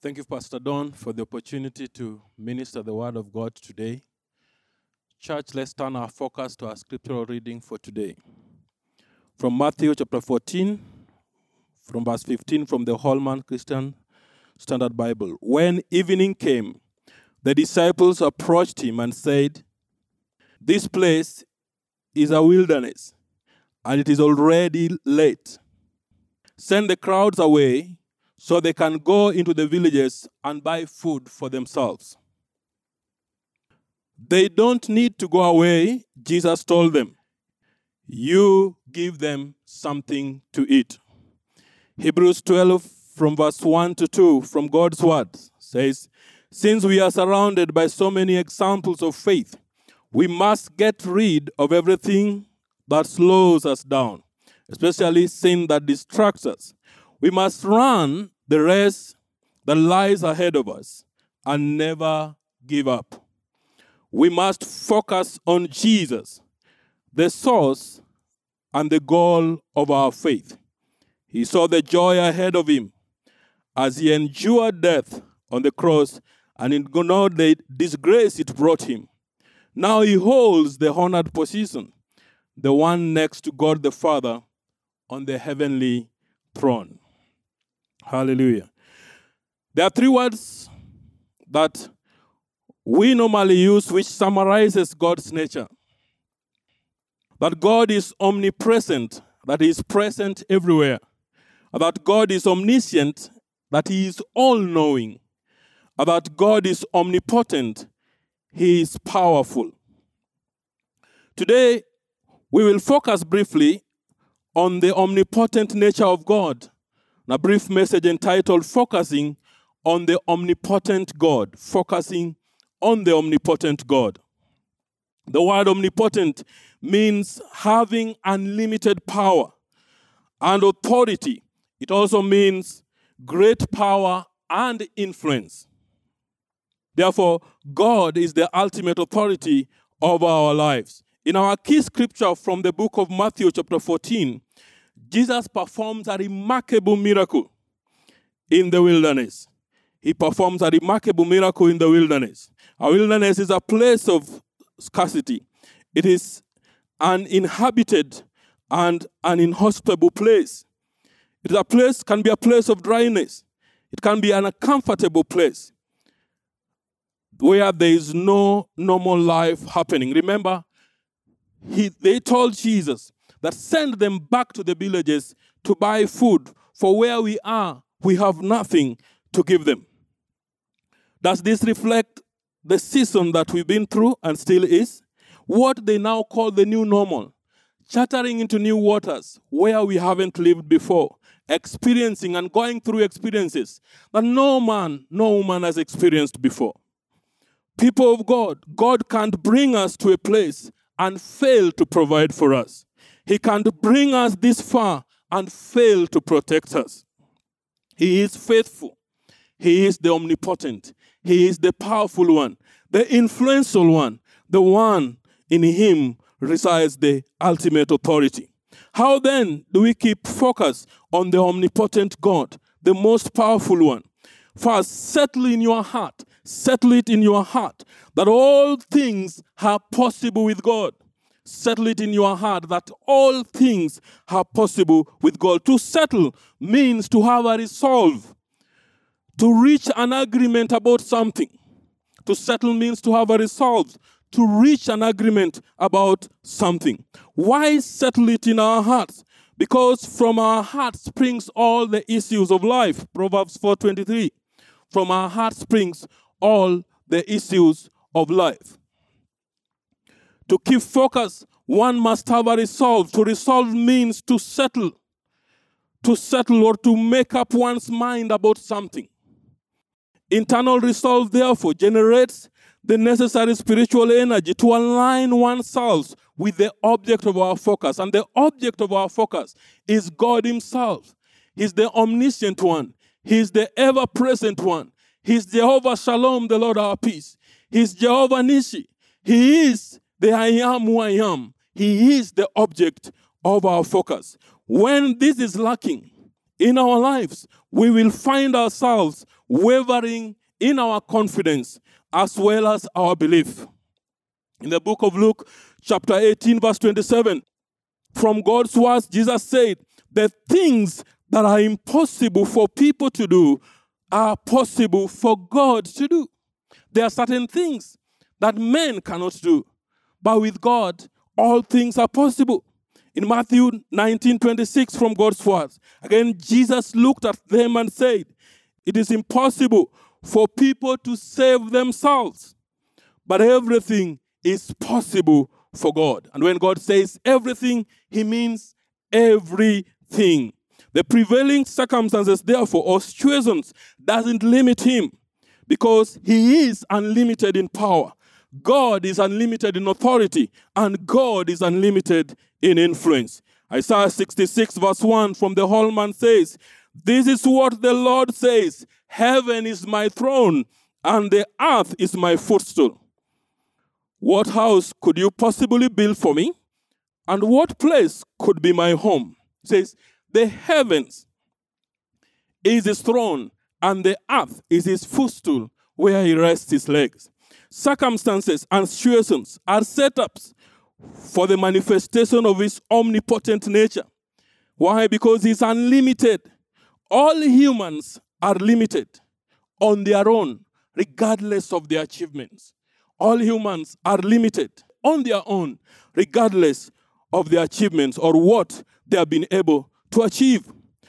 Thank you, Pastor Don, for the opportunity to minister the word of God today. Church, let's turn our focus to our scriptural reading for today. From Matthew chapter 14, from verse 15, from the Holman Christian Standard Bible. When evening came, the disciples approached him and said, "This place is a wilderness, and it is already late. Send the crowds away so they can go into the villages and buy food for themselves." "They don't need to go away," Jesus told them. "You give them something to eat." Hebrews 12 from verse 1 to 2 from God's word says, "Since we are surrounded by so many examples of faith, we must get rid of everything that slows us down, especially sin that distracts us. We must run the race that lies ahead of us and never give up. We must focus on Jesus, the source and the goal of our faith. He saw the joy ahead of him as he endured death on the cross and ignored the disgrace it brought him. Now he holds the honored position, the one next to God the Father on the heavenly throne." Hallelujah. There are three words that we normally use which summarizes God's nature. That God is omnipresent, that he is present everywhere. That God is omniscient, that he is all-knowing. That God is omnipotent, he is powerful. Today, we will focus briefly on the omnipotent nature of God. A brief message entitled Focusing on the Omnipotent God. Focusing on the Omnipotent God. The word omnipotent means having unlimited power and authority. It also means great power and influence. Therefore, God is the ultimate authority over our lives. In our key scripture from the book of Matthew chapter 14, Jesus performs a remarkable miracle in the wilderness. He performs a remarkable miracle in the wilderness. A wilderness is a place of scarcity. It is an uninhabited and an inhospitable place. It is a place, can be a place of dryness. It can be an uncomfortable place where there is no normal life happening. Remember, they told Jesus that send them back to the villages to buy food, for where we are, we have nothing to give them. Does this reflect the season that we've been through and still is? What they now call the new normal. Chartering into new waters where we haven't lived before. Experiencing and going through experiences that no man, no woman has experienced before. People of God, God can't bring us to a place and fail to provide for us. He can't bring us this far and fail to protect us. He is faithful. He is the omnipotent. He is the powerful one, the influential one, the one in him resides the ultimate authority. How then do we keep focus on the omnipotent God, the most powerful one? First, settle it in your heart that all things are possible with God. Settle it in your heart that all things are possible with God. To settle means to have a resolve, to reach an agreement about something. To settle means to have a resolve, to reach an agreement about something. Why settle it in our hearts? Because from our heart springs all the issues of life. Proverbs 4:23. From our heart springs all the issues of life. To keep focus, one must have a resolve. To resolve means to settle or to make up one's mind about something. Internal resolve, therefore, generates the necessary spiritual energy to align oneself with the object of our focus. And the object of our focus is God himself. He's the omniscient one. He's the ever-present one. He's Jehovah Shalom, the Lord our peace. He's Jehovah Nishi. He is the I am who I am. He is the object of our focus. When this is lacking, in our lives, we will find ourselves wavering in our confidence as well as our belief. In the book of Luke, chapter 18, verse 27, from God's words, Jesus said, the things that are impossible for people to do are possible for God to do. There are certain things that men cannot do, but with God, all things are possible. In Matthew 19:26 from God's words, again, Jesus looked at them and said, it is impossible for people to save themselves, but everything is possible for God. And when God says everything, he means everything. The prevailing circumstances, therefore, or situations doesn't limit him because he is unlimited in power. God is unlimited in authority, and God is unlimited in influence. Isaiah 66 verse 1 from the Holman says, this is what the Lord says, heaven is my throne, and the earth is my footstool. What house could you possibly build for me? And what place could be my home? It says, the heavens is his throne, and the earth is his footstool where he rests his legs. Circumstances and situations are setups for the manifestation of his omnipotent nature. Why? Because he's unlimited. All humans are limited on their own, regardless of their achievements. All humans are limited on their own, regardless of their achievements or what they have been able to achieve.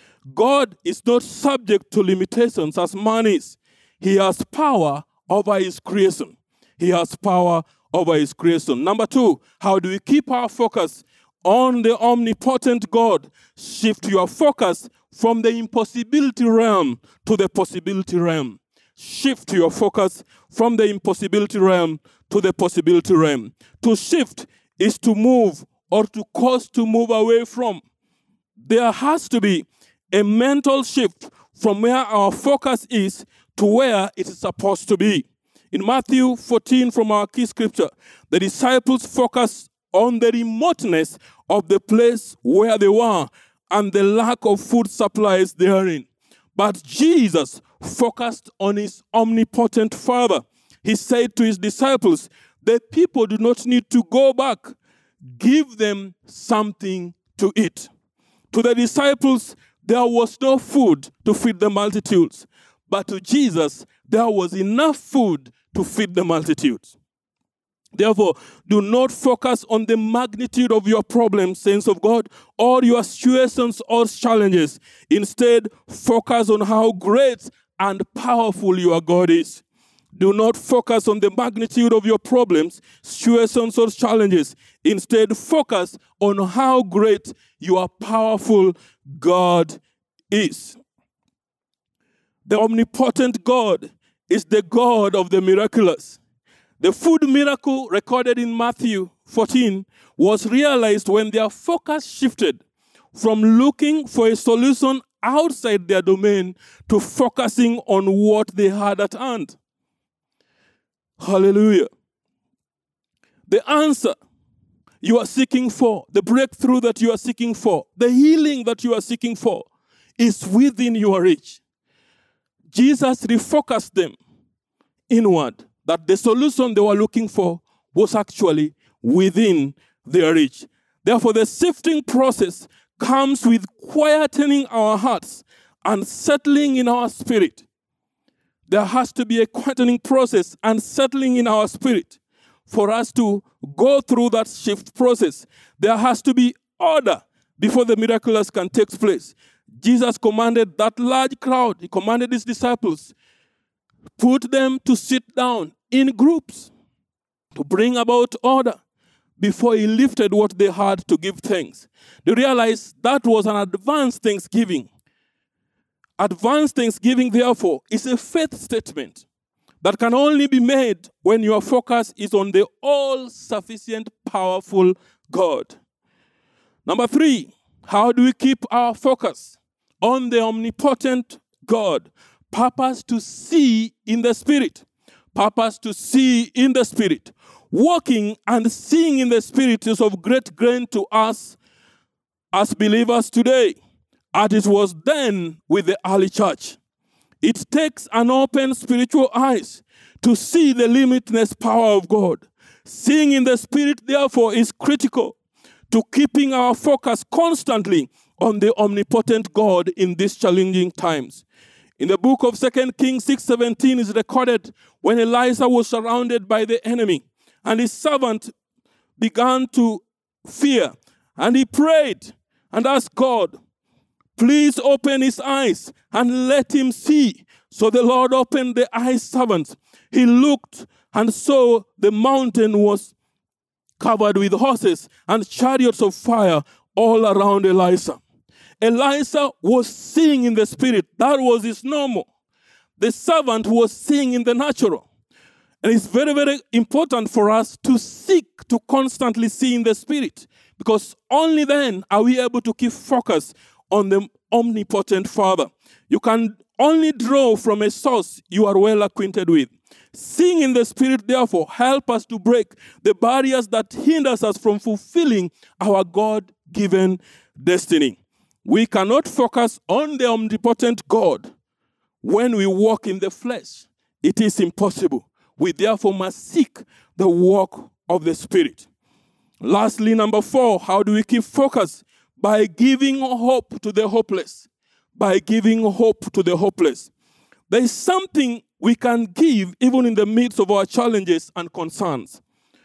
God is not subject to limitations as man is. He has power over his creation. He has power over his creation. Number 2, how do we keep our focus on the omnipotent God? Shift your focus from the impossibility realm to the possibility realm. Shift your focus from the impossibility realm to the possibility realm. To shift is to move or to cause to move away from. There has to be a mental shift from where our focus is to where it is supposed to be. In Matthew 14 from our key scripture, the disciples focused on the remoteness of the place where they were and the lack of food supplies therein. But Jesus focused on his omnipotent Father. He said to his disciples, the people do not need to go back. Give them something to eat. To the disciples, there was no food to feed the multitudes. But to Jesus, there was enough food to feed the multitudes. Therefore, do not focus on the magnitude of your problems, saints of God, or your situations or challenges. Instead, focus on how great and powerful your God is. Do not focus on the magnitude of your problems, situations, or challenges. Instead, focus on how great your powerful God is. The omnipotent God is the God of the miraculous. The food miracle recorded in Matthew 14 was realized when their focus shifted from looking for a solution outside their domain to focusing on what they had at hand. Hallelujah. The answer you are seeking for, the breakthrough that you are seeking for, the healing that you are seeking for is within your reach. Jesus refocused them inward, that the solution they were looking for was actually within their reach. Therefore, the sifting process comes with quietening our hearts and settling in our spirit. There has to be a quietening process and settling in our spirit for us to go through that shift process. There has to be order before the miraculous can take place. Jesus commanded that large crowd, he commanded his disciples, put them to sit down in groups to bring about order before he lifted what they had to give thanks. They realized that was an advanced thanksgiving. Advanced thanksgiving, therefore, is a faith statement that can only be made when your focus is on the all-sufficient, powerful God. Number 3, how do we keep our focus on the omnipotent God? Purpose to see in the Spirit. Purpose to see in the Spirit. Walking and seeing in the Spirit is of great gain to us as believers today. as it was then with the early church. It takes an open spiritual eyes to see the limitless power of God. Seeing in the Spirit, therefore, is critical to keeping our focus constantly on the omnipotent God in these challenging times. In the book of 2 Kings 6:17 is recorded when Elisha was surrounded by the enemy and his servant began to fear, and he prayed and asked God, please open his eyes and let him see. So the Lord opened the eyes servant. He looked and saw the mountain was covered with horses and chariots of fire all around Elisha. Elisha was seeing in the spirit. That was his normal. The servant was seeing in the natural. And it's very, very important for us to seek to constantly see in the spirit, because only then are we able to keep focus on the omnipotent Father. You can only draw from a source you are well acquainted with. Seeing in the spirit, therefore, help us to break the barriers that hinders us from fulfilling our God-given destiny. We cannot focus on the omnipotent God when we walk in the flesh. It is impossible. We therefore must seek the work of the Spirit. Lastly, number 4, how do we keep focus? By giving hope to the hopeless. By giving hope to the hopeless. There is something we can give even in the midst of our challenges and concerns.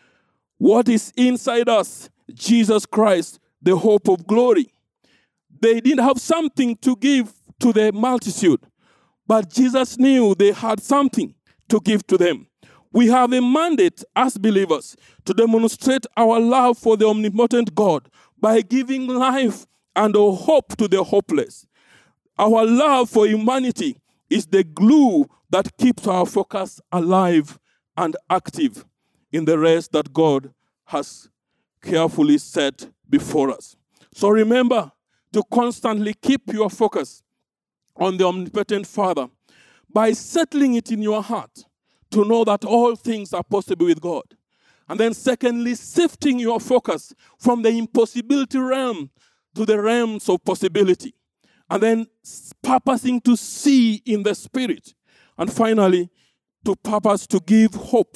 What is inside us? Jesus Christ, the hope of glory. They didn't have something to give to the multitude, but Jesus knew they had something to give to them. We have a mandate as believers to demonstrate our love for the omnipotent God by giving life and a hope to the hopeless. Our love for humanity is the glue that keeps our focus alive and active in the rest that God has carefully set before us. So remember to constantly keep your focus on the omnipotent Father by settling it in your heart to know that all things are possible with God. And then secondly, shifting your focus from the impossibility realm to the realms of possibility. And then purposing to see in the Spirit. And finally, to purpose to give hope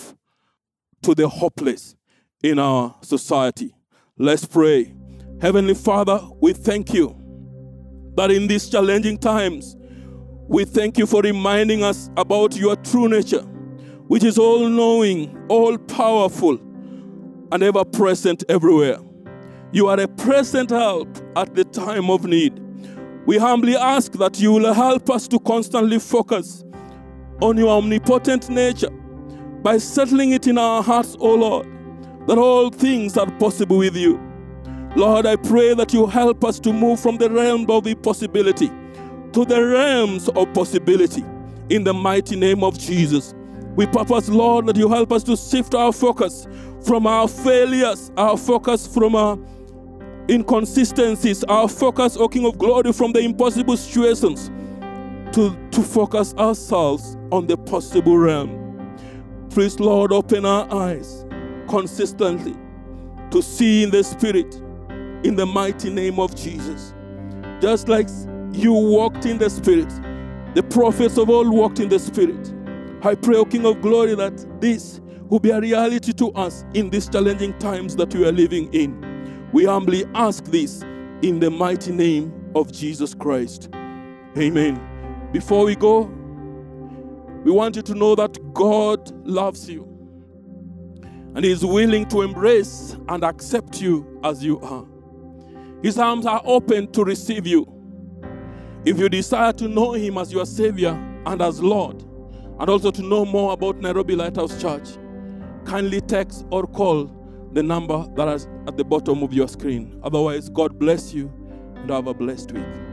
to the hopeless in our society. Let's pray. Heavenly Father, we thank you that in these challenging times, we thank you for reminding us about your true nature, which is all-knowing, all-powerful, and ever-present everywhere. You are a present help at the time of need. We humbly ask that you will help us to constantly focus on your omnipotent nature by settling it in our hearts, O Lord, that all things are possible with you. Lord, I pray that you help us to move from the realm of impossibility to the realms of possibility in the mighty name of Jesus. We purpose, Lord, that you help us to shift our focus from our failures, our focus from our inconsistencies, our focus, O King of Glory, from the impossible situations to focus ourselves on the possible realm. Please, Lord, open our eyes consistently to see in the Spirit in the mighty name of Jesus. Just like you walked in the Spirit, the prophets of old walked in the Spirit. I pray, O King of Glory, that this will be a reality to us in these challenging times that we are living in. We humbly ask this in the mighty name of Jesus Christ. Amen. Before we go, we want you to know that God loves you and is willing to embrace and accept you as you are. His arms are open to receive you. If you desire to know him as your Savior and as Lord, and also to know more about Nairobi Lighthouse Church, kindly text or call the number that is at the bottom of your screen. Otherwise, God bless you and have a blessed week.